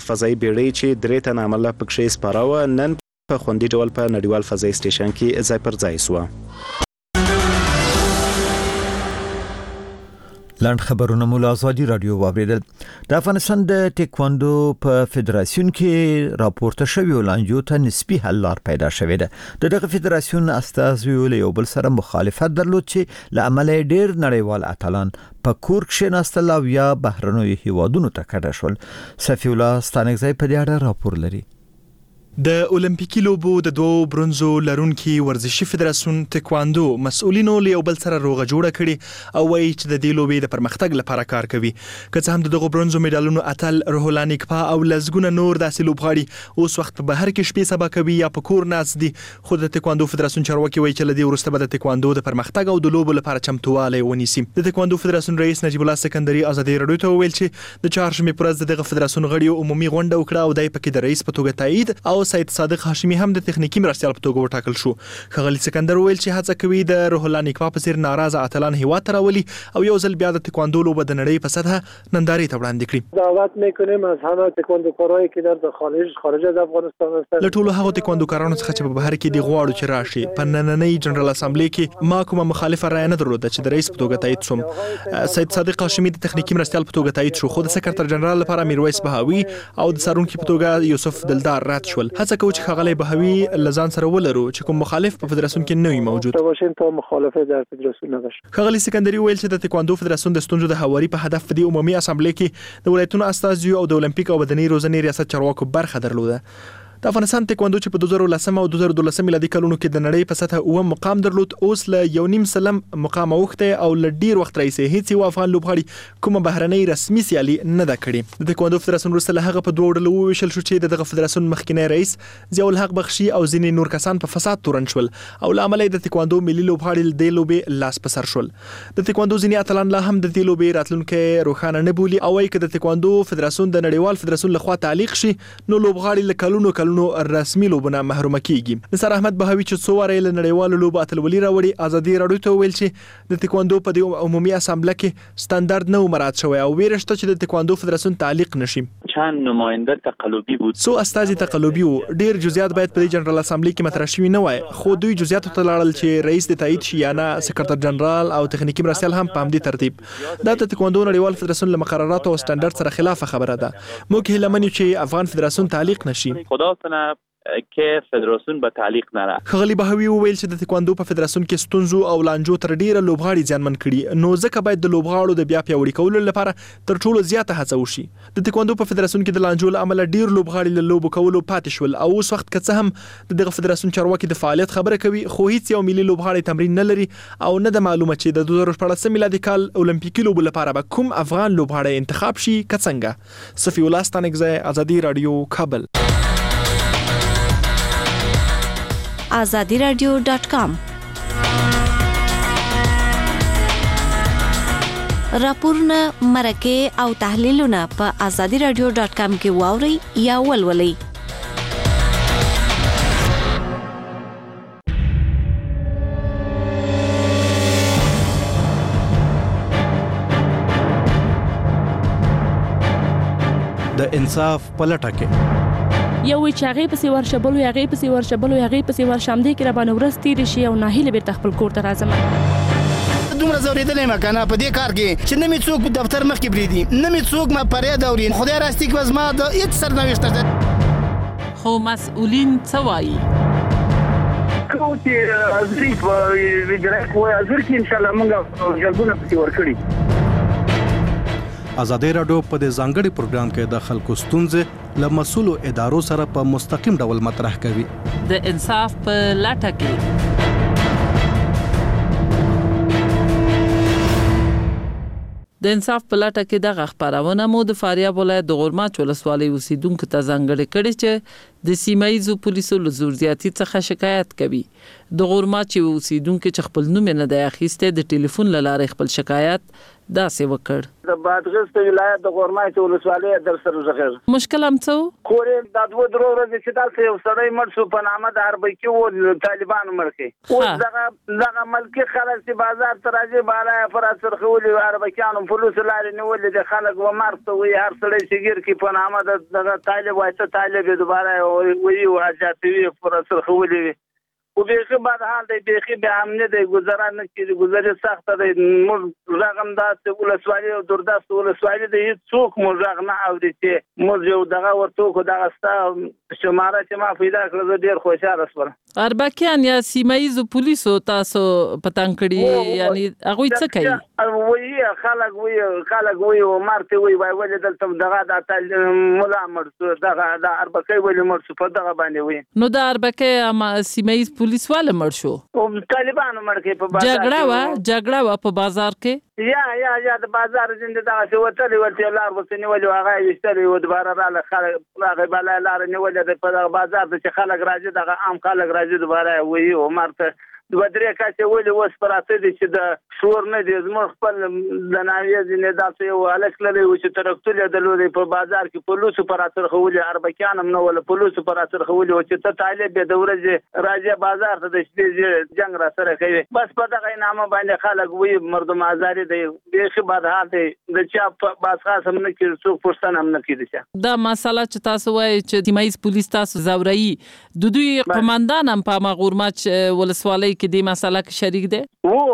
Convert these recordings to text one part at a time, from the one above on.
فضایي بیړۍ چې 3 تنه عمله پکښې سپاره وه نن په خوندي ډول په نړیوال فضایي سټیشن کې ځای پر ځای سوه. لاند خبرونه مو له ازادي رادیو واوریدل. د افغانستان د ټیکواندو په فدراسیون کې راپورته شوی لانجو ته نسبی حل لار پیدا شوې ده. دغه فدراسیون استازي له یو بل سره مخالفت درلود چې له عمله ډیر نړیوال اتلان په کور کې ناستل او یا بهرنوي هیوادونو ته کډه شول. صفی الله ستانکزی په دې اړه راپور لري. د اولمپیکي لوبو د 2 برونزو لرونکي ورزشي فدراسیون ټیکواندو مسؤلینو له یو بل سره روغه جوړه کړي او وایي چې د دې لوبې د پرمختګ لپاره کار کوي. که څه هم دغه برونزو میډالونو اتل روح الله نیکپا او لزګونه نور داسې لوبغاړي اوس وخت په بهر کې شپې سبا کوي یا په کور ناست دي، خو د ټیکواندو فدراسیون چارواکي وایي چې له دې وروسته به د ټیکواندو د پرمختګ او د لوبو لپاره چمتووالی ونیسي. د ټیکواندو فدراسیون رئیس نجیب الله سکندري ازادي رادیو ته ویل چې د چهارشنبې پر ورځ دغه فدراسیون غړي عمومي غونډه وکړه او دای پکې د رئیس په توګه تایید او سید صادق هاشمي هم د تخنیکی مرستیال په توګه وټاکل شو. ښاغلي سکندر ویل چې هڅه کوي د روح الله نیکپا په څیر ناراضه اتلان هیواد ته راولي او یو ځل بیا د تکواندو لوبه د نړۍ په سطح نندارې ته وړاندې کړي. دعوت میکنیم از همه تکواندوکارایی که در خارج از افغانستان هستند. له ټولو هغو تکواندوکارانو څخه چې په بهر کې دی غواړو چې راشي. په نننۍ جنرال اسامبلی کې ما کومه مخالفه رایه نه درلوده چې د رئیس په توګه تایید شوم. سید صادق هاشمي د تخنیکی مرستیال په توګه تایید شو، خو د سکرټر جنرال لپاره میرویس بهاوي او د سارونکي په توګه یوسف دلدار رات شول. هڅه کوي چې ښاغلی بهاوي لزان سره ولرو چې کوم مخالف په فدراسیون کې نه وي موجود. باشین تا مخالفه در فدراسیون نباشه. ښاغلي سکندري ویل چې د تکواندو فدراسیون د ستونزو د هواري په هدف د عمومي اسامبلی کې د ولایتونو استازي او د اولمپیک او بدني روزنې ریاست چارواکو برخه درلوده. د افغانستان تکواندو چې په 2010 او 2012 میلادي کلونو کې د نړۍ په سطح 9 مقام درلود، اوس له 1.5 سلم مقام اوخته او ل ډیر وخت راځي هیڅ یو افغان لوبغاړي کومه بهرنۍ رسمي سیالي نه ده کړې. د تکواندو فدراسیون وروسته له هغه په 2 ډلو وویشل شو چې دغه فدراسیون مخکنی رئیس ضیاء الحق بخشي او ځینې نور کسان په فساد تورن شول او له امله د تکواندو ملي لوبغاړي د لوبې لاس په سر شول. د تکواندو ځینې اتلان لا هم د دې لوبې راتلونکي روښانه نه بولي او وايي چې د تکواندو فدراسیون د نړیوال فدراسیون لخوا تعلیق شي نو لوبغاړي له کلونو رسمي لوبونه محروم کیږي. نثار احمد بهاوي چې څو واره له نړیوالو لوبو اتلولي راوړي ازادي رادیو ته ویل چې د تکواندو په دې عمومي اسامبلی کې ستاندارد نه مراعات شوی او ویرشته چې د تکواندو فدراسیون تعلیق نشي. چند نماینده تقلبی بود. سو استازي تقلبی وو. ډیر جزئیات باید په جنرال اسامبلی کې مطرح شوي نه وای، خو دوی جزئیات ته لاړل چې رئیس د تایید شي یا نه سکرټر جنرال او تخنیکی مرستیال هم په همدې ترتیب. دا د تکواندو نړیوال فدراسیون له مقرراتو او سټانډرډ سره خلاف خبره ده. موږ هیله منو چې افغان فدراسیون تعلیق نشي. خدا کنه که فدراسیون به تعلیق نره. ښاغلي بهاوي وویل چې د تکواندو په فدراسیون کې ستونزو او لانجو تر ډیره لوبغاړي ځانمن کړي، نو ځکه باید د لوبغاړو د بیا پیاوړي کولو لپاره تر ټولو زیاته هڅه وشي. د تکواندو په فدراسیون کې د لانجو له امله ډیر لوبغاړي له لوبو کولو پاتې شول او اوس وخت که څه هم دغه فدراسیون چارواکي د فعالیت خبره کوي، خو هیڅ یو ملي لوبغاړي تمرین نه لري او نه د معلومه چې د 2014 میلادي کال اولمپیکي لوبو لپاره به کوم افغان لوبغاړی انتخاب شي که څنګه. صفی الله ستانکزی، ازادي رادیو، کابل. azadiradio.com راپورونه، مرکه او تحلیلونه په azadiradio.com کې واورئ یا ولولئ. د انصاف پلټه کې یو چې هغه پسې ورشبلو هغه پسې ورشبلو هغه پسې ورشمدې کې را باندې ورس تیر شي او ناهیله بیرته خپل کور ته راځم. دومره زوریدلې ما کنه په دې کار کې چې نه می څوک دفتر مخ کې بریدي، نه می څوک ما پرې دوري. خدای راستي کې وزما د هیڅ سرنوشت ده. خو مسؤلین څه وایي؟ کوم چې ازري په ویډیو کوی ازر کې ان شاء الله موږ جلبونه پسې ورکړي. ازادي رادیو په دې ځانګړي پروګرام کې د خلکو ستونزې له مسؤلو ادارو سره په مستقیم ډول مطرح کوي. د انصاف په لټه کې د انصاف په لټه کې دغه خبرونه مو د فاریاب ولایت د غورماچ ولسوالۍ اوسیدونکو ته ځانګړي کړي چې د سیمایي پولیسو له زورزیاتي څخه شکایت کوي. د غورماچ اوسیدونکو چې خپل نوم نه دی اخیسته د ټلیفون له لارې خپل شکایت دا څه وکړ. د بادغیس ولایت د غورمای ولسوالۍ در سره زغیر مشکل هم څه کورې د دوه درو ورځې چې دلته یو سړی مړ شو په نامه د اربکي و طالبانو مړ کړي. اوس دغه ملکي خلک چې بازار ته راځي بالای پر سرخولي اربکیانو پولیس لارې نیولې د خلک و مرته وي هر سړی چې ګیر کې په نامه د طالب وایته طالب دوباره وي واجاتوي پر سرخولي او بیخي بعد حال دی بیخي به هم نه دی گذرا نه کیږي گذرې سخت دی موږ رقم داسې ولسوالۍ او دردست ولسوالۍ دی څوک موږ رقم نه اوري چې موږ یو دغه ورته کو دغه ستا شماره چې ما پیدا کړل ډیر خوشاله شوم. اربکیان یا سیمایي پولیسو تاسو پتنګ کړي یعنی هغه څه کوي وایي خلک وایي او مرته وایي ولې دلته دغه د مولا مرته دغه د اربکي ولې مرته په دغه باندې وایي نو د اربکي سیمایي پولیس والا مړ شو او طالبانو مړ کې په بازار جګړه وا په بازار کې یا د بازار زنده دغه څه ورته لار وسنی ولې هغه یشتري او دوباره را خلک هغه بل لار نه ولې په بازار چې خلک راځي دغه عام خلک راځي دوباره وایي او مرته دوه درې کاسه ولې وس پراته دي چې د شور نه دي زموږ خپل د ناویز نه داسې یو الک لري چې ترکتل د لوري په بازار کې پولیس پراته خولي اربکیان نه ول پولیس پراته خولي او چې ته طالب د ورځ راځي بازار ته د شپې جنگ را سره کوي بس په دغه نامه باندې خلک وي مردم آزاري دی بیخي بد حال دی د چا باس خاص هم نه کیږي څوک پښتنه هم نه کیږي دا مسله چې تاسو وایي چې سیمایي پولیس تاسو زوري د دوی قومندان هم په مغورماچ ولسوالۍ کې د مسله کې شریک دی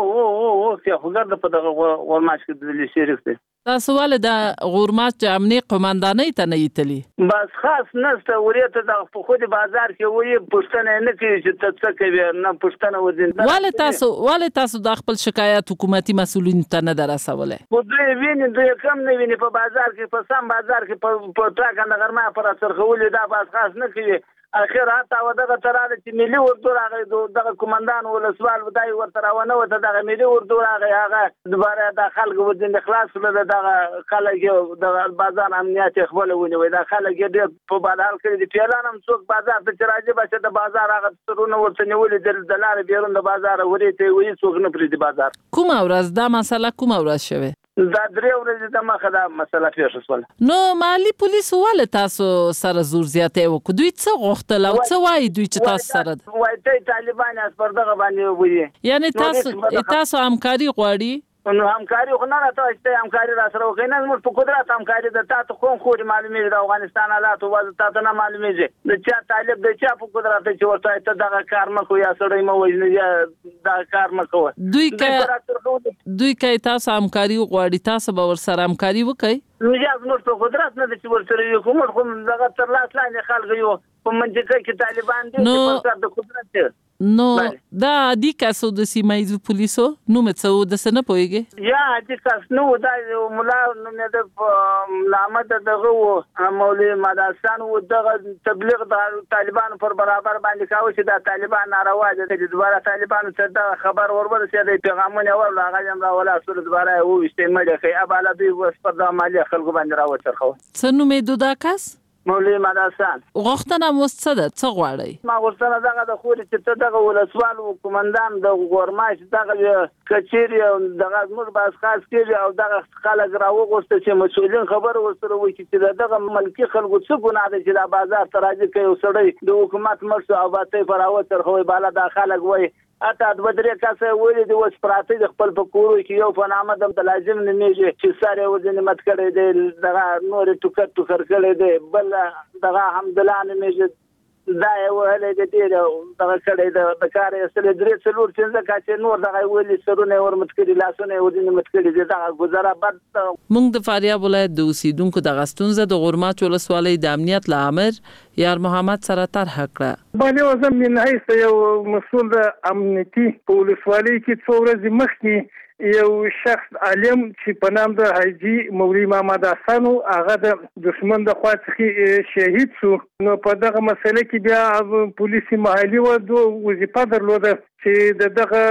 او چې خبر د په دغه غورماچ کې د شریک دی تاسو ول د غورماچ امني قومندانۍ ته نه یتلی بس خاص نسته ورته د په خو د بازار کې وایي پښتنه نه کوي چې څه کوي نه پښتنه وځي ول تاسو د خپل شکایت حکومتي مسؤلین ته نه درسوله خو دوی ویني دوی کم نه ویني په بازار کې په سم بازار کې په ټاکنده غرمه پر سرخولې دا بس خاص نه کوي اخر حتی ودغه تراله چې ملي اردو راغی دغه کمانډان ولسوال ودای ورته راونه وته دغه ملي اردو راغی هغه دوباره د خلکو ودین خلاص له دغه خلک د بازار امنیت خپل ونی دا خلک دې په بازار کې دي پیلانم څوک بازار ته راځي بچ د بازار هغه سرونه ورته نیولې د لار بیرون د بازار ورته وي څوک نه پریدي بازار کوم ورځ دا مسله کوم ورځ شوه دا درې ورځې د مخه دا مسله پیښه شوه نو مالی پولیس ول تاسو سره زور زیاتې وکړو دوی څه غوښتل او څه وایي دوی چې تاسو سره وایي ته طالبان اس پر دغه باندې وایي یعنی تاسو همکاري غواړي نو همکاري خو نه راته چې همکاري را سره وکړي نه موږ په قدرت همکاري د تاسو کوم خو معلومې د افغانستان حالات او تاسو نه معلومې د چا طالب د چا په قدرت چې ورته ته دغه کار مکو یا سړی مو وژني یا دا کار مکو دوی کوي تاسو همکاري غواړي تاسو به ور سره همکاري وکړي نو یا موږ په قدرت نه چې ور سره یو کوم دغه تر لاس لاندې خلک یو په منځ کې طالبان دي چې پر د قدرت نو دا عادي کسو د سیمایي پولیسو نو مڅو د سن پويږي یا عادي کس نو دا مولا نو نه د لامد دغه مولوی مدرسان او دغه تبلیغ د طالبانو پر برابر باندې کاوه چې د طالبان ناروا دي د دوباره طالبانو ته د خبر ورورسې د پیغامونه ورل هغه هم راولا اصل دوباره او استعمال کوي اباله دوی وس پر د مالی خلکو باندې راوچرخو څنو مې دودا کس مولوی مدرسان غوښتنه مستده څه غواړي ما غوښتنه دغه د خوري چې ته دغه ولسوال او کمانډان د غورماش دغه کچيري دغه موږ باز خاص کړي او دغه خلک راوغوسته چې مسؤلین خبر ورسره وکړي چې دغه ملکی خلکو څه ګناه ده چې د بازار تراځي کوي سړی د حکومت مرسته او باته فراوه ترخوي بالا د خلک وای اته د بدرې کاسه ویلې د وس پراته د خپل پکورو کې یو په نامه د لازم نه میږي چې ساره وزن مت کړي د دغه نور ټوکر کړي دی بل دغه حمدالله نه میږي دا یو هله د دې دغه کړي د کار اصل درې څلور څنګه کاچې نور دغه ویلې سرونه ورمت کړي لاسونه وزن مت کړي دا گزاره بد مونږ د فاریاب ولایت د اوسیدونکو د غستونزه د غورماچ ولسوالۍ د امنیت لامر یار محمد سره طرح کړه باندې وزم من هیڅ یو مسؤل د امنیتي ولسوالۍ کې څو ورځې مخکې یو شخص عالم چې په نام د حاجی مولوی محمد حسن هغه د دشمن د خوا څخه شهید شو نو په دغه مسله کې بیا پولیسي محلي وظیفه درلوده چې دغه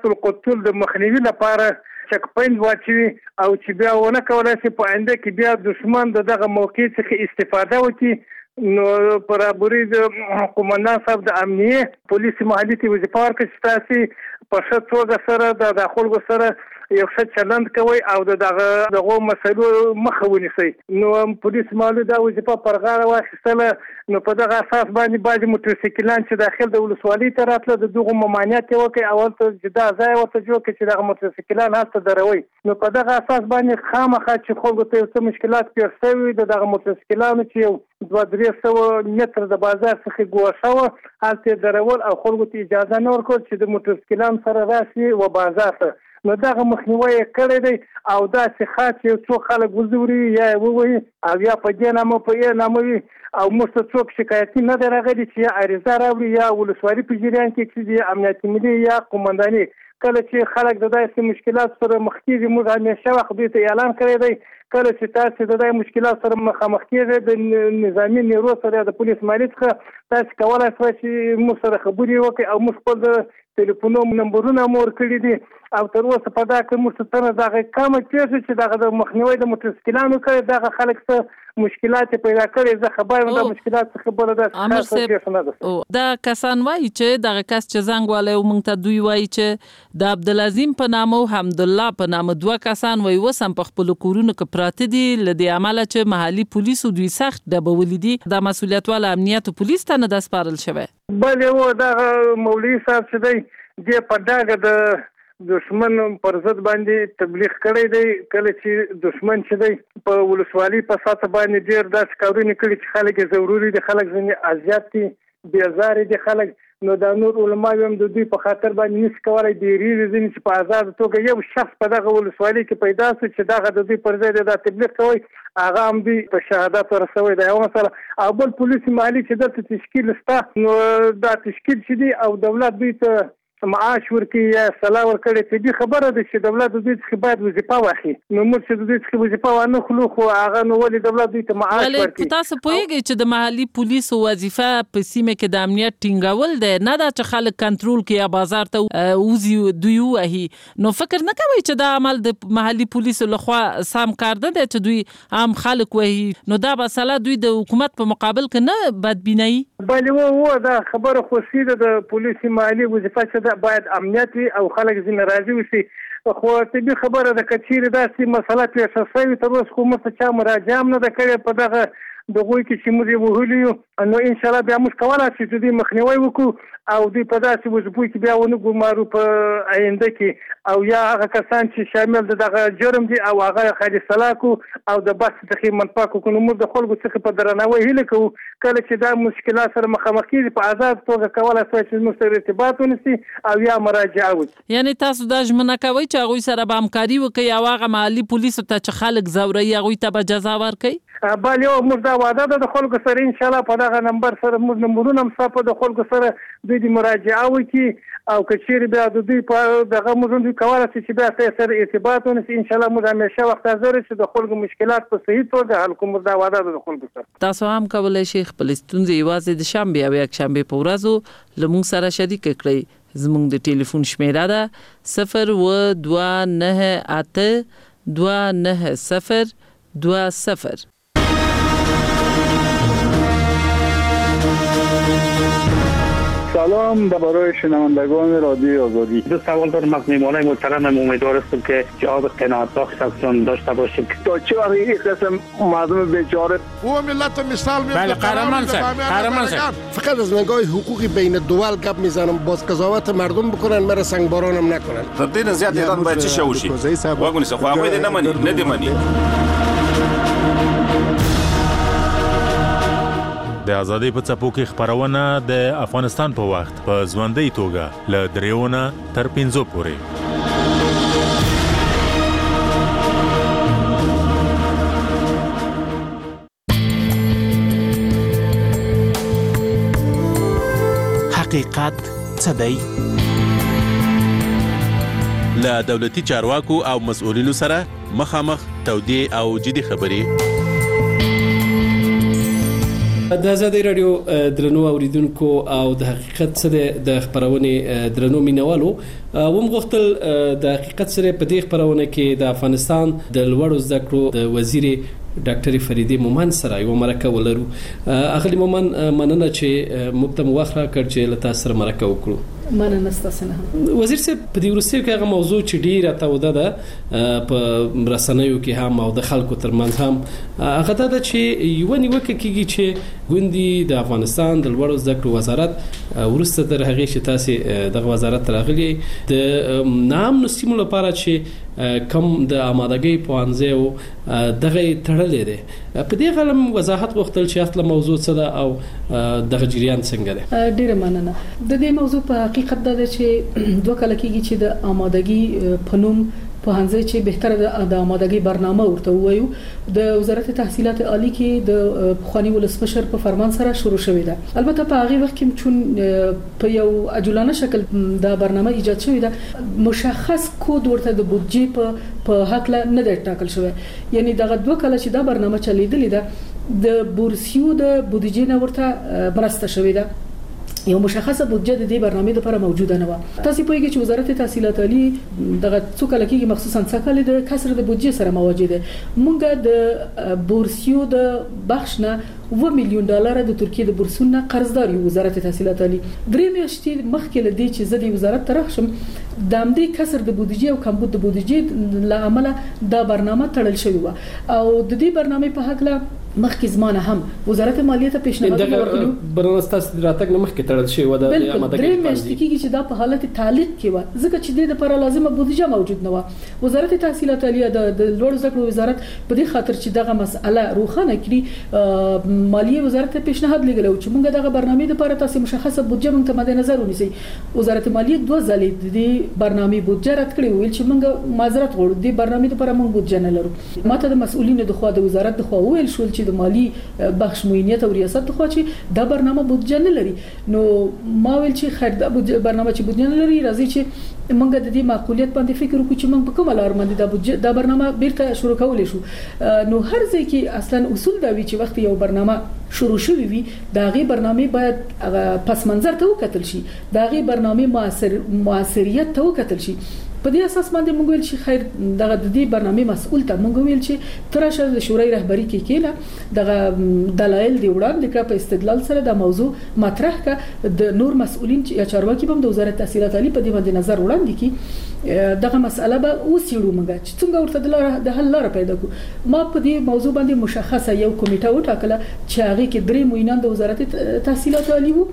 قتل د مخنیوي لپاره چک پوینټ واچوي او چې بیا ونه کولای شي په آینده کې بیا دشمن دغه موقع څخه استفاده وکړي نو برابرۍ د قومندان صاحب د امنیه پولیسي محلي ته وظیفه ورکړي چې تاسو په څه توګه سره د خلکو سره یو څه چلند کوي او دغه مسلو مخه ونیسي. نو پولیس مالو دا وظیفه پر غاړه واخیستله. نو په دغه اساس باندې بعضې موټرسایکلان چې داخل د ولسوالۍ ته راتله د دغو ممانعت یې وکړي او هلته جدا ځای ورته جوړ کړي چې دغه موټرسایکلان هلته دروي. نو په دغه اساس باندې خامخا چې خلکو ته یو څه مشکلات پېښ شوي د دغه موټرسایکلانو چې یو 200-300 متر د بازار څخه ګوښه وه هلته یې درول او خلکو ته اجازه نه ورکول چې د موټرسایکلانو سره راشي و بازار ته. نو دغه مخنیوی یې کړی دی او داسې خاص یو څو خلک وزوري یا یې ووهي او یا په دې نامه په یې نامه وي او موږ ته څوک شکایتي نه دی راغلی چې یا عریضه راوړي یا ولسوالي په جریان کې چې د امنیت ملي یا قومنداني کله چې خلک د داسې مشکلات سره مخ کېږي موږ همیشه وخت دوی ته اعلان کړی دی کله چې تاسو د دې مشکلات سره مخامخ کېږئ د نظامي نیرو سره د پولیس مالي څخه تاسو کولای شئ چې موږ سره خبرې وکړئ او موږ خپل ټلیفونونو نمبرونه مور کړی دي او تر اوسه په دا کې موږ ته دغه کمه پیښه چې دغه د مخنیوي د موټرسایکلانو کړی دغه خلک څه مشکلات پیدا کړي زه خبر یم د مشکلات څخه بل دا کسان وایي چې دغه کس چې زنګ والی او موږ ته دوی وایي چې د عبدالعظیم په نامه او حمدالله په نامه 2 کسان وایي اوس هم په خپلو کورونو کې پراته دي له دې امله چې محلي پولیسو دوی سخت ډبولي دي. دا مسؤلیت والا امنیت پولیس ته نه ده سپارل شوی. بلې و دغه مولوي صاحب چې دی دې په ډاګه د دشمن پر ضد باندې تبلیغ کړی دی. کله چې دشمن چې دی په ولسوالۍ په ساته باندې ډېر داسې کارونه کړي چې خلک یې ضروري دي خلک ځینې اذیت دي بېزارې دي خلک. نو دا نور علما هم د دوی په خاطر باندې نشي کولی ډېرېږي ځینې چې په ازاده توګه یو شخص په دغه ولسوالۍ کې پیدا شو چې دغه د دوی پر ځای دا تبلیغ کوي هغه هم دوی په شهادت ورسوي. دا یوه مسله او بل پولیس محلي چې دلته تشکیل شته نو دا تشکیل چې دی او دولت دوی ته معاش ورکړي یا سلا ورکړي چې دې خبره ده چې دولت دوی څخه باید وظیفه واخلي. نو موږ چې دوی څخه وظیفه وانه خلو خو هغه نو ولې دولت دوی ته معاش ورکړي. تاسو پوهیږئ چې د محلي پولیسو وظیفه په سیمه کې د امنیت ټینګول دی نه دا چې خلک کنټرول کړي یا بازار ته وزي دوی وهي. نو فکر نه کوئ چې دا عمل د محلي پولیسو لخوا سم کار ده چې دوی عام خلک وهي. نو دا مسله دوی د حکومت په مقابل کې نه بدبینایي. بلې و دا خبره خو سیده د پولیسي محلي وظیفه چې باید امنیت او خلک ځینې راضي وشي. خو طبي خبره ده که چیرې داسې مسله پیښه شوې تر اوسه خو موږ ته چا مراجعه هم نه ده کړې په دغه دغوی کې چې موږ یې وهلي یو. نو انشاءالله بیا موږ کولی شو چې دوی مخنیوی وکړو او دوی په داسې وظیفو کې بیا ونه ګمارو په آینده کې او یا هغه کسان چې شامل د دغه جرم دي او هغه خالي سلا کړو او د بحث څخه منفعه کړو. نو موږ د خلکو څخه په درناوي هیله کوو کله چې دا مشکلات سره مخامخ کېږي په آزاد توګه کولی شوی چې موږ سره ارتباط ونیسي او یا مراجعه وکړي. یعنې تاسو دا ژمنه کوئ چې هغوی سره به همکاري وکړئ او هغه محلي پولیسو ته چې خلک ځوروي هغوی ته به جزا ورکړئ؟ بله موږ دا وعده ده د خلکو سره انشاءالله په دغه نمبر سره موږ نمبرونه هم ستا په د خلکو سره دوی د مراجعه وکړي او که چیرې بیا د دوی په دغه موږ دوی کولی شي چې بیا ته سره ارتباط ونیسي. انشاءالله موږ همیشه وخت حاضر چې د خلکو مشکلات په صحیح توګه حل کوو. موږ دا وعده ده د خلکو سره. تاسو هم کولی شئ خپلې ستونزې یوازې د شنبې او یکشنبې په ورځو له موږ سره شریکه کړئ. زموږ د ټلیفون شمیره ده 029829020. سلام برای شنوندگان رادیو آزادی. دو سوال دارم از میهمانان محترمم. امیدوار هستم که جواب قناعت بخشتون داشته باشیم. تا چه وقت این قسم مردم بیچاره او ملت مثال میزنه. بله قهرمان صاحب فقط از نگاه حقوقی بین دول گپ میزنم باز قضاوت مردم بکنن مرا سنگبارانم نکنن. تدین زیاد ایران باید چه شوشی واگونی سه خو هغه دې نه مني نه دی مني. د ازادۍ په څپو کې خبرونه د افغانستان په وخت په ژوندۍ توګه له 3 تر 5 پورې. حقیقت څه دی؟ له دولتي چارواکو او مسؤلینو سره مخامخ تودې او جدي خبرې. د ازادي رادیو درنو اوریدونکو او د حقیقت څخه د خبرونه درنو مینوالو ومغختل د حقیقت سره په دې خبرونه کې د افغانستان د لوړو زده کړو د وزیر ډاکټر فریدی مومن سره یو مرکه ولرو. اغلی مومن مننه چې مقدم وخت راکړ چې لته سره مرکه وکړو. مننه ستاسو نه. وزیر صاحب په دې ورسته کې هغه موضوع چې ډیره توده ده په رسنیو کې هم او د خلکو ترمنځ هم هغه ده چې یو نیوکه کیږي چې ګوندی د افغانستان د لوړو زده کړو وزارت ورسته تر هغه چې تاسو د وزارت راغلي د نام نسیم لپاره چې کم د آمادګۍ پوانځي او دغه تړلې ده په دې غلم وضاحت غوښتل چې اصله موضوع څه ده او دغه جریان څنګه ده. ډیره مننه. د دې موضوع په حقیقت ده چې دوه کال کېږي چې د آمادګۍ پنوم په هنځي چې بهتره د آمادګۍ برنامه ورته وایو د وزارت تحصیلات عالی کې د خواني ولسمشر په فرمان سره شروع شوې ده. البته په هغه وخت کې چون په یو عجولانه شکل دا برنامه ایجاد شوې ده مشخص کود ورته د بودجې په حق نه ده ټاکل شوی. یعنی دغه دوه کال چې دا برنامه چلیدلې ده د بورسیو د بودجې نه ورته برسته شوې ده. یو مشخصه بودجه د دې برنامې لپاره موجوده نه و. تاسو پوهیږئ چې وزارت تحصیلات عالی دغه څو کال کې مخصوصا څکل د کسر د بودجې سره مواجه ده. مونږ د بورسیو د بخش نه $1 میلیون د ترکیه د بورسونو قرضدار یو وزارت تحصیلات عالی. درې میاشتې مخکې لدی چې زه د وزارت طرف شم د امدې کسر د بودجې او کمبود د بودجې لامل دا برنامه تړل شوی و او د دې برنامې په حق له مخکې زمانه هم وزارت مالیه ته پیشنهاد ورکړو. برنامه ستاسو راتګ نه مخکې تړل شوی و د آمادګۍ درې میاشتې کې چې دا په حالت تعلیق کې و ځکه چې د لپاره لازمه بودجه موجود نه و. وزارت تحصیلات عالی د لوړ زده کړو وزارت په دې خاطر چې دغه مسأله روښانه کړي مالیه وزارت ته پیشنهاد لګلو چې موږ دغه برنامې لپاره تاسو مشخصه بودجه موږ ته مد نظر ونیسئ. وزارت مالیه دوه ځلې د برنامې بودجه رد کړې ویل چې موږ معذرت غواړو د برنامې لپاره موږ بودجه نه لرو. ماته د مسؤلینو د خوا د وزارت د خوا ویل شول چې د مالی بخش موینیت او ریاست د خوا چې دا برنامه بودجه نه لري. نو ما ویل چې خیر دا برنامه چې بودجه نه لري راځي چې موږ د دې معقولیت باندې فکر وکړو چې موږ په کومه لار باندې دا بودجه دا برنامه بیرته شروع کولای شو. نو هر ځای کې اصلا اصول دا وی چې وخت یو برنامه شروع شوی وي دا غي برنامه باید پس منظر ته وکتل شي. دا غي برنامه موثریت ته وکتل شي. په دې اساس باندې موږ ویل چې خیر دغه د دې برنامې مسؤل ته موږ ویل چې ترشه د شورای رهبری کې کېله دغه دلایل دی وړاندې کړ په استدلال سره د موضوع مطرح ک د نور مسؤلین یا چارواکي هم د وزارت تحصیلات عالی په دې باندې نظر وړاندې کی دغه مسأله به اوسېړو موږ چې څنګه ورته د حل لار پیدا کو. ما په دې موضوع باندې مشخصه یو کمیټه وټاکله چې هغه کې درې معینان د وزارت تحصیلات عالی وو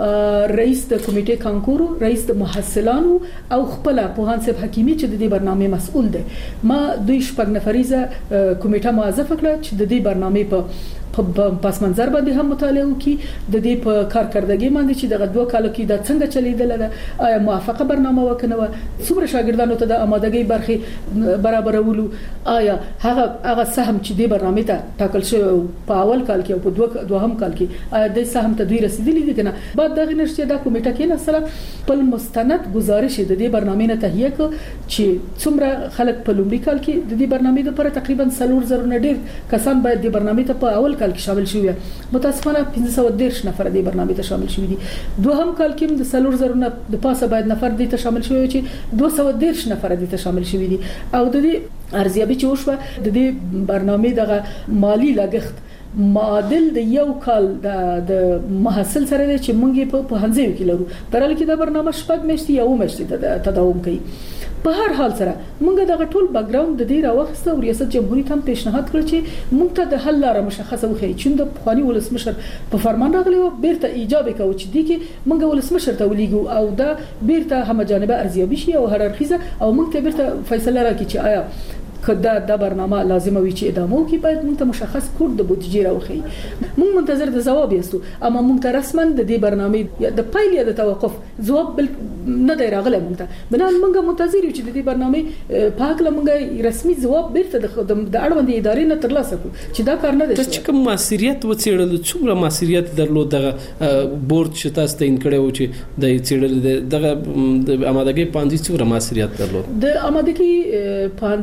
رئیس د کمیټې کانکورو رئیس د محصلانو او خپل پوهان صاحب حکیمی چې د دې برنامې مسؤل دی. ما دوی شپږ نفریزه کمیټه موظف کړه چې د دې برنامې په پس منظر باندې هم مطالعه وکړي د دې په کارکردګۍ باندې چې دغه دوه کالو کې د څنګه چلیدل ده آیا موافقه برنامه وکنه څومره شاګردانو ته د آمادګۍ برخه برابرولو آیا هغه سهم چې د برنامې ته ټاکل شوی په اول کال کې او په دوهم کال کې آیا د سهم ته دوی رسیدلی دي کنه. بعد دغه نشته د کمیټه کې نسله په مستند گزارش د دې برنامې نه تهیه ک چې څومره خلک په لومړي کال کې د دې برنامې لپاره تقریبا 300 نه ډیر کسان باید د برنامې ته په اول کال کې شامل شوي. متاسفانه 510 نفر د برنامې ته شامل شوي دي. دوهم کال کې د 300 نه د پاسه باید نفر د ته شامل شوي چې 210 نفر د ته شامل شوي دي. او د دې ارزیابي چې وشوه د دې برنامې دغه مالی لګښت معادل د یو کال د محصل سره چې مونږ په هنځیو کې لرو ترل کې دا برنامه شپږ میاشتې یو میاشتې تداوم کوي. په هر حال سره مونږ دغه ټول بیک گراوند د دې راوخسته او ریاست جمهوریت هم پیشنهاد کړ چې مونږ ته د حل لاره مشخصه وخی چې د خواني ولسمشر په فرمان راغلی او بیرته ایجاب وکاو چې دی کې مونږ ولسمشر ته ولېګو او دا بیرته هم جانبه ارزیابي شي او هر اړخیزه او مونږ ته بیرته فیصله راکړي چې آیا کدا د برنامه لازمه وي چې ادامه وکړي باید موږ ته مشخص کور د بودجې راوخی. موږ منتظر د جواب یاستو اما موږ ته رسما د دې برنامې د پایل یا د توقف جواب نه دی راغلی. موږ ته بنا موږ منتظر یو چې د دې برنامې په حق موږ رسمي جواب بیرته د اړوند ادارې نه ترلاسه کړو چې دا کار نه دی. چې کوم مسؤلیت وڅېړل څومره مسؤلیت درلود دغه بورډ چې تاسو ته انکړو چې د چېړل دغه د آمادګۍ پانځي څومره مسؤلیت درلود. د آمادګۍ پانځي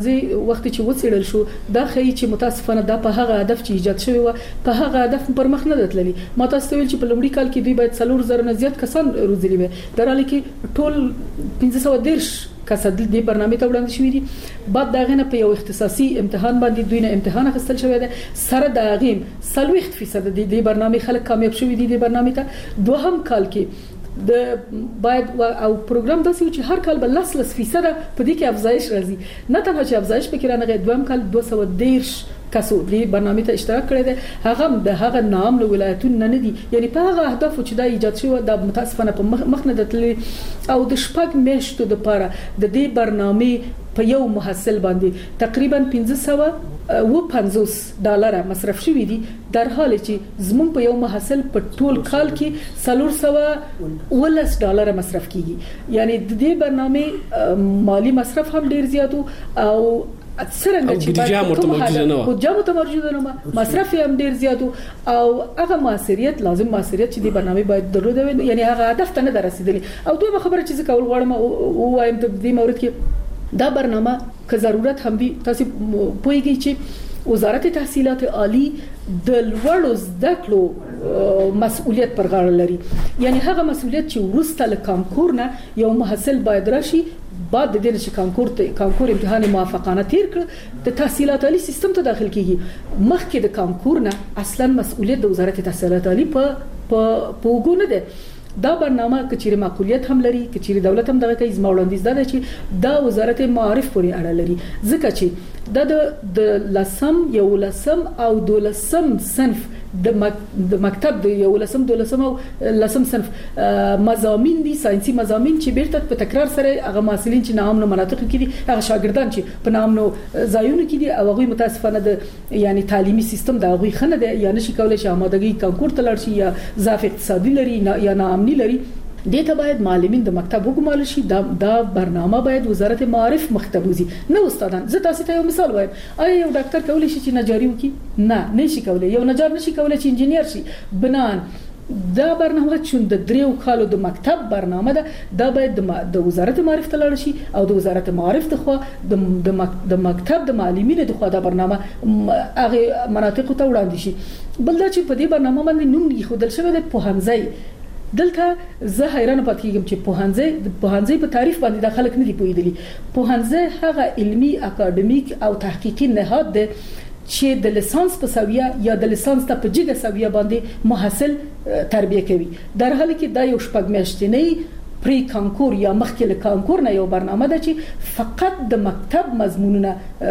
وخت چې وڅېړل شو دا ښیي چې متاسفانه دا په هغه هدف چې ایجاد شوی و په هغه هدف پر مخ نه تللی. ما تاسو ویل چې په لومړي کال کې دوی باید 4000 نه زیات کسان روزلي وي، درحاله کې ټول 1510 کسان د برنامه ته وړاندې شوی دي. بعد دا غنه په یو اختصاصي امتحان باندې دوی نه امتحان اخیستل شوی دی، سره دا غیم 40% د برنامه خلک کامیاب شوی دي. د برنامه ته دوهم کال کې د باید او پروګرام داسې چې هر کال بل 10% په دې کې افزایش راځي. نه تنها چې افزایش پکې رانغی، دویم کال 210 کسو د برنامه ته اشتراک کړی دی، هغه د هغه نام له ولایتونو نه دي، یعنی په هغه اهداف چې دا ایجاد شوی د متاسفانه په مخ نه دتلی او د شپږ میاشتو لپاره د دې برنامه په یو محصل باندې تقریبا $550 مصرف شوی دي، در حال چې زمون په یو محصل په ټول کال کې $410 مصرف کیږي. یعنی د دې برنامه مالی مصرف هم ډیر زیات او څرنګه چې بودجه متمرکزه نه مصرف هم ډیر زیات او هغه موثریت لازم موثریت چې د برنامه باید درلوده وي، یعنی هغه هدف ته نه رسیدلی. او دوی خبره چې کول غواړم وایم د دې مورد کې دا برنامه که ضرورت هم وي، تاسو پوهیږئ چې وزارت تحصیلات عالی د لوړو زده کړو مسؤلیت پر غاړه لري. یعنی هغه مسؤلیت چې ورسته له کانکور نه یو محصل باید راشي، بعد د دې چې کانکور امتحان موافقانه تیر کړ د تحصیلات عالی سیستم ته داخل کیږي. مخکې د کانکور نه اصلا مسؤلیت د وزارت تحصیلات عالی په وګونه ده. دا برنامه کچېره معقولیت هم لري، کچېره دولت هم دغه کوي. زما وړاندیز دا ده چې دا وزارت معارف پورې اړه لري، ځکه چې دا د لسم یو لسم او دولسم صنف د مکتب د یو لسم دولسم او لسم صنف مضامین دي، ساينسي مضامین چې بیرته په تکرار سره هغه محصلین چې نامنو مناطق کې دي، هغه شاګردان چې په نامنو ځایونو کې دي او هغه متاسفانه د یعنی تعلیمي سیستم دا هغه خنه ده، یا نشي کولای چې آمادګي کانکور ته لاړ شي، یا ضعف اقتصادي لري یا ناامني لري. دته باید معلمین د مکتب وګمال شي. دا برنامه باید وزارت معارف مختبوزي، نه استادان. زه تاسو ته یو مثال وایم، آیا یو ډاکټر کولی شي چې نجاری وکړي؟ نه، نشي کولای. یو نجار نشي کولای چې انجینیر شي. بنان دا برنامه چې د 3 کالو د مکتب برنامه ده، دا باید د وزارت معارف ته لاړ شي او د وزارت معارف ته خو د مکتب د معلمینو د خو دا برنامه هغه مناطق ته وړاندې شي. بل دا چې په دې برنامه باندې نوم یې خودل شوی د پوهنځي. دلته زه حیران پاتې کېږم چې پوهنځي په تعریف باندې د خلک نه دی پوهیدلی. پوهنځي هغه علمی اکاډمیک او تحقیقي نهاد دی چې د لیسانس په سویه یا د لیسانس ته په جګه سویه باندې محصل تربیه کوي. در حالی کې دا یو شپږ میاشتنی پری کانکور یا مخکې له کانکور نه یو برنامه ده چې فقط د مکتب مضمونونه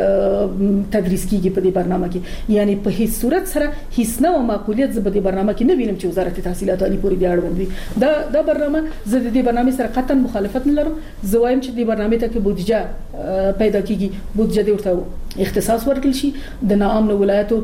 تدریس کیږي په دې برنامه کې. یعنی په هیڅ صورت سره هیڅ نوې معقولیت زه په دې برنامه کې نه وینم چې وزارت تحصیلات عالی پورې دی اړوند وي. دا برنامه زه د دې برنامه سره قطعا مخالفت نه لرم. زه وایم چې دې برنامه ته کې بودجه پیدا کیږي، بودجه دې ورته اختصاص ورکړل شي، د ناامن ولایتو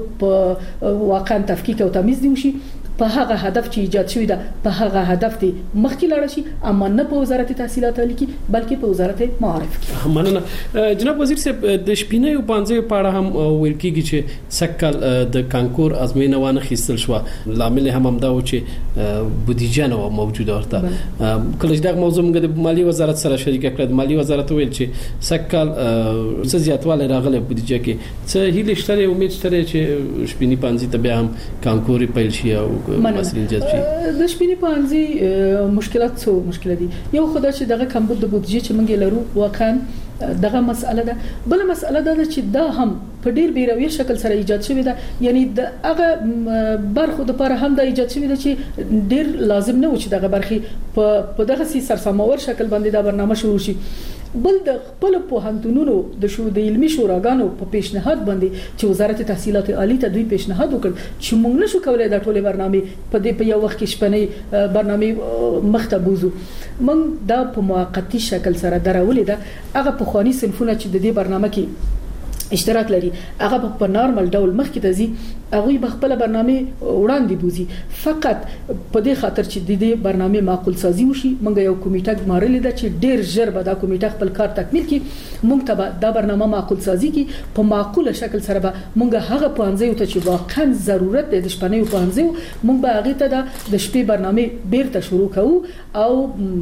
په واقعا تفکیک او تمیز دی وشي، په هغه هدف چې ایجاد شوی ده په هغه هدف ته مخکې لاړ شي، اما نه په وزارت تحصیلات عالی کې بلکې په وزارت معارف کې. مننه جناب وزیر صاحب. د شپینې پانځه پاړه هم ویل کیږي چې سکل د کانکور ازموینه وانه خېستل شو، لامل هم دا و چې بودیجه نه موجوده ورته. کله چې دا موضوع موږ د مالی وزارت سره شریک کړل، مالی وزارت ویل چې سکل څه زیاتواله راغله بودیجه کې، څه هیله شته امید شته چې شپینې پانځه ته بیا هم کانکور پیل شي او مسلې جذب شي. د شپینې پانځه مشکلات څو مشکل دي. یو خدای چې دغه کمبود د بودیجه چې موږ لرو واقعا دغه مسأله ده. بل مسأله ده چې دا هم په ډیر بیروي شکل سره ایجاد شوی ده. یعنی د هغه برخو د لپاره هم د ایجاد شوی ده چې ډیر لازم نه و چې دغه برخي په دغه سي سرسمور شکل باندې دا برنامه شروع شي. بل د خپل پوهنتونونو د علمي شوراګانو په پیشنهاد باندې چې وزارت تحصیلات عالی ته دوی پیشنهاد وکړ چې موږ نشو کولای د ټوله برنامه په یو وخت کې شپنې برنامه مختبوزو. موږ دا په موقتی شکل سره درولې ده. هغه په خواني صنفونه چې د دې برنامه کې اشتراک لري هغه په نارمل ډول مخکې ته ځي، هغه به خپل برنامه وړاندې بوزي. فقط په دې خاطر چې د دې برنامه معقول سازي وشي، موږ یو کمیټه ګمارلې ده چې ډیر ژر به دا کمیټه خپل کار تکمیل کړي. موږ ته دا برنامه معقول سازي کې په معقوله شکل سره به موږ هغه پوهنځي ته چې واقعا ضرورت دی د شپنې پوهنځي موږ به هغه ته د شپې برنامه بیرته شروع کوو او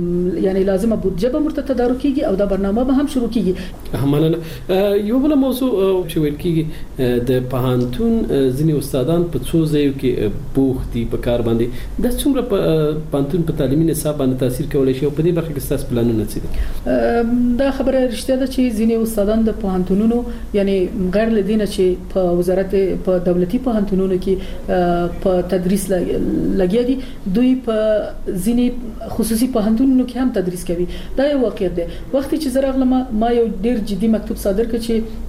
یعنی لازمه بودجه به مرته تدارک کیږي او دا برنامه به هم شروع کیږي. مننه. یو بل موضوع چې ویل کېږي د پوهنتون ځینې استادان په څو ځایو کې بوخت دي په کار باندې د څومره په پوهنتون په تعلیمي نصاب باندې تاثیر کولای شي او په دې برخه کې ستاسو پلانونه څه دي؟ دا خبره رښتیا ده چې ځینې استادان د پوهنتونونو یعنی غیر لدینه چې په وزارت په دولتي پوهنتونونو کې په تدریس لګیا دي دوی په ځینې خصوصي پوهنتونونو کې هم تدریس کوي. دا یو واقعیت دی. وخت چې زه راغلم ما یو ډیر جدي مکتوب صادر کړ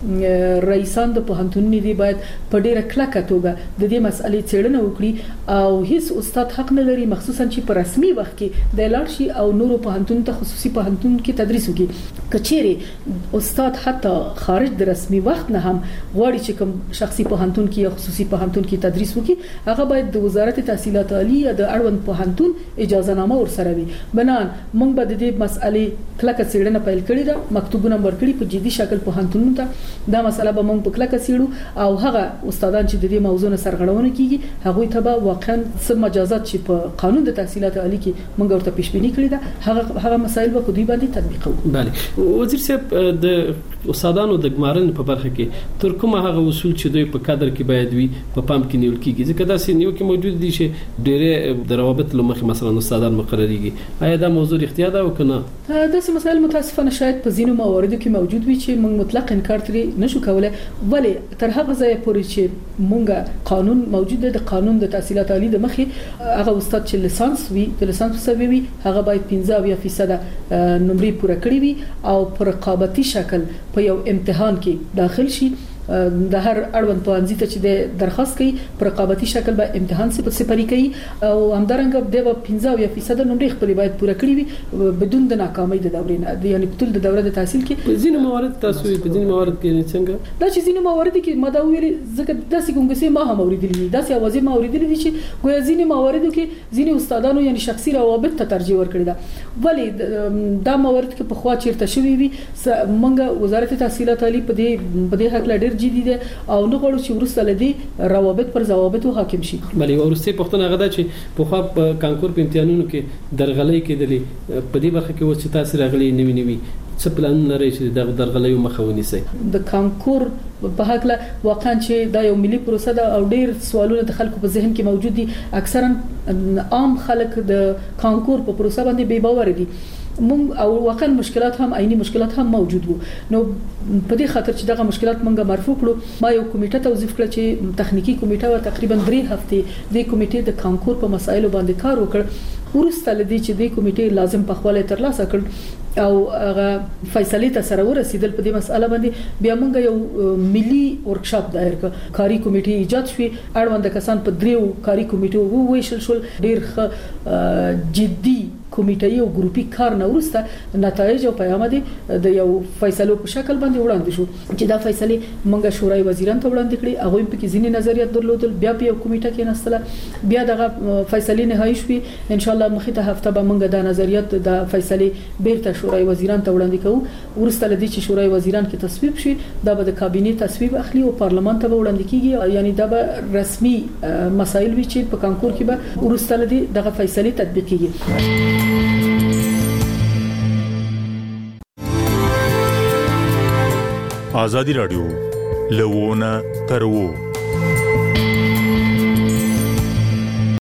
چې رئیسان د پوهنتونونو دی باید په ډیره کلکه توګه د دې مسالې څېړنه وکړي او هیڅ استاد حق نه لري مخصوصا چې په رسمي وخت کې د لاړ شي او نورو پوهنتون ته خصوصي پوهنتون کې تدریس وکړي. کچېره استاد حتی خارج د رسمي وخت نه هم غواړي چې کوم شخصي پوهنتون کې یا خصوصي پوهنتون کې تدریس وکړي هغه باید د وزارت تحصیلات عالی یا د اړوند پوهنتون اجازه نامه ورسره وي. بنان موږ به د دې مسالې کلکه څېړنه پیل کړې ده مکتوبونه ورکړي په جدي شکل پوهنتونونو ته دا مسله به موږ په کلکه څېړو او هغه استادان چې د دې موضوع نه سرغړونه کیږي هغه ته به واقعا څه مجازات چې په قانون د تحصیلات عالی کې موږ ورته پیش بینی کړی ده هغه مسایل به په دوی باندې تطبیق کوو. بله وزیر صاحب د استادانو د ګمارنې په برخه کې تر کومه هغه اصول چې دوی په کادر کې باید وي په پام کې نیول کیږي ځکه دا سې نیو کې موجود دي چې ډېر د روابط لمخې مثلا استادان مقرریږي آیا دا موضوع اختیار ده او کنه؟ دا سه مسایل متاسفانه شاید په ځینو مواردو کې موجود وي چې موږ مطلق انکار ترې نشو کولای ولی تر هغه ځای پورې چې موږ قانون موجود دی د قانون د تحصیلات عالی د مخې هغه استاد چې لیسانس وي د لیسانس سوي وي هغه باید 15% نمرې پوره کړې وي او په رقابتي شکل په یو امتحان کې داخل شي د هر اړوند پوهنځي ته چې د درخواست کوي په رقابتي شکل به امتحان سپاري کوي او همدارنګه د 15% نمرې خپل باید پوره کړی وي بدون د ناکامۍ د دورې نه یعنی ټول د دوره د تحصیل کې په ځینو موارد تاسو په ځینو موارد کې څنګه دا چې ځینو موارد کې ما دا ویل ځکه داسې کومګسي ما هم اوریدلې داسې اوازې ما اوریدلې دي چې ګویا ځینو مواردو کې ځینو استادانو یعنی شخصي روابط ته ترجیح ورکړي دا ولی دا موارد کې په خوا چیرته شوی وي منګه وزارت تحصیلات عالی په دې حق لا ډیر جدي دي او نه غواړو چې ورسره لدی روابط پر ضوابط حاکم شي. بلې ورسته پښتنه غدا چې په خو په کانکور په امتحانونو کې درغلۍ کېدلې په دې برخه کې و چې تاسو راغلي نیوي څه پلان لري چې د درغلۍ مخه ونیسي؟ د کانکور په حق لا واقعا چې دا یو ملي پروسه ده او ډیر سوالونه د خلکو په ذهن کې موجود دي اکثرا عام خلک د کانکور په پروسه باندې بے باور دي مونږ او واقعا مشکلات هم عیني مشکلات هم موجود وو نو په دې خاطر چې دغه مشکلات مونږه مرفوع کړو ما یو کمیټه توظیف کړ چې تخنیکی کمیټه و تقریبا 3 هفته د کمیټې د کانکور په مسایلو باندې کار وکړ ورسته لدی چې د کمیټې لازم پخواله ترلاسه کړ او هغه فیصله ته سره ورسیدل په دې مسله باندې بیا مونږ یو ملي ورکشاپ دایر کړ کاری کمیټه ایجاد شوه اړوند کسان په 3 کاری کمیټو وویشل شول ډیر جدي کمیټې او ګروپي کار نه ورسته نتایج او پیغام دي د یو فیصلو په شکل باندې وړاندې شو چې دا فیصله مونږه شورای وزیران ته وړاندې کړې هغه په کې ځینې نظریات درلودل بیا په یو کمیټه کې نستله بیا دغه فیصله نهایی شوې ان شاء الله مخې ته هفته به مونږه د نظریات د فیصله بیرته شورای وزیران ته وړاندې کوو ورسته لدی چې شورای وزیران کې تصویب شي دا به د کابینه تصویب اخلي او پارلمان ته وړاندې کیږي یعنی دا به رسمي مسایل وي چې په کانکور کې به ورسته لدی دغه فیصله تطبیق کیږي. آزادی رادیو لوونه تر وو